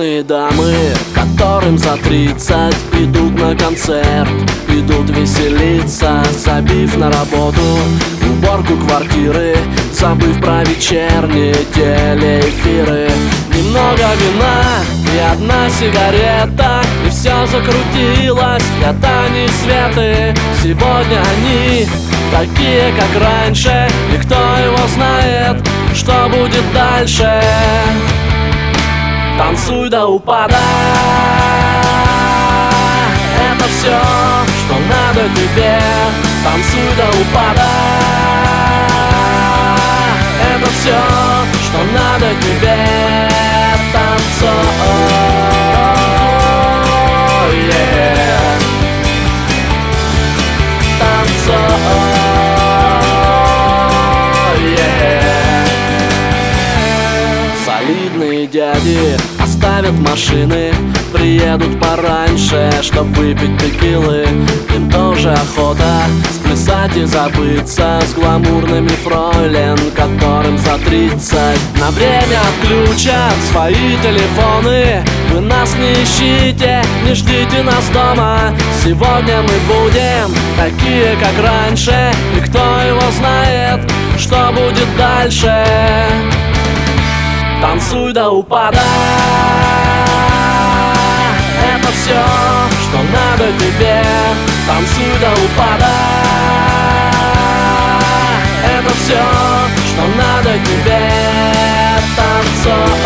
Солидные дамы, которым за 30, идут на концерт, идут веселиться, забив на работу, уборку квартиры, забыв про вечерние телеэфиры. Немного вина и одна сигарета, и все закрутилось, это не светы. Сегодня они такие, как раньше, и кто его знает, что будет дальше. Танцуй до упада, это все, что надо тебе. Танцуй до упада, это все, что надо тебе. Танцуй, yeah. Танцуй, yeah. Солидные дяди оставят машины, приедут пораньше, чтоб выпить текилы. Им тоже охота сплясать и забыться с гламурными фройлен, которым за 30. На время отключат свои телефоны. Вы нас не ищите, не ждите нас дома. Сегодня мы будем такие, как раньше, и кто его знает, что будет дальше. Танцуй до упада, это все, что надо тебе. Танцуй до упада, это все, что надо тебе. Танцуй,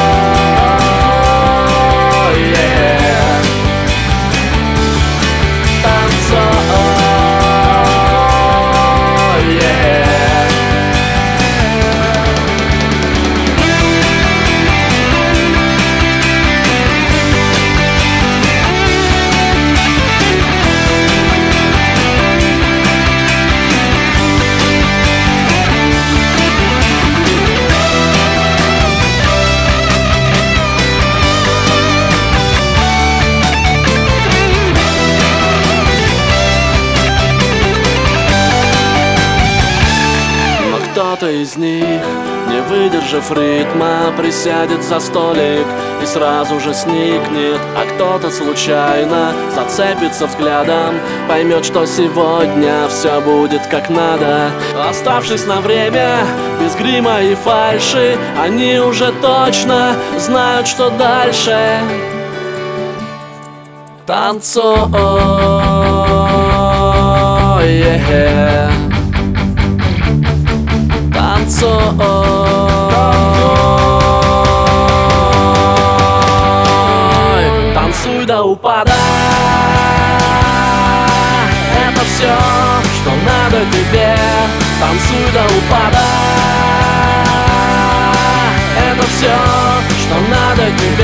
yeah. Танцуй, yeah. Кто-то из них, не выдержав ритма, присядет за столик и сразу же сникнет. А кто-то случайно зацепится взглядом, поймет, что сегодня все будет как надо. Оставшись на время без грима и фальши, они уже точно знают, что дальше. Танцуй, yeah. Танцуй, танцуй до упада, это все, что надо тебе. Танцуй до упада, это все, что надо тебе.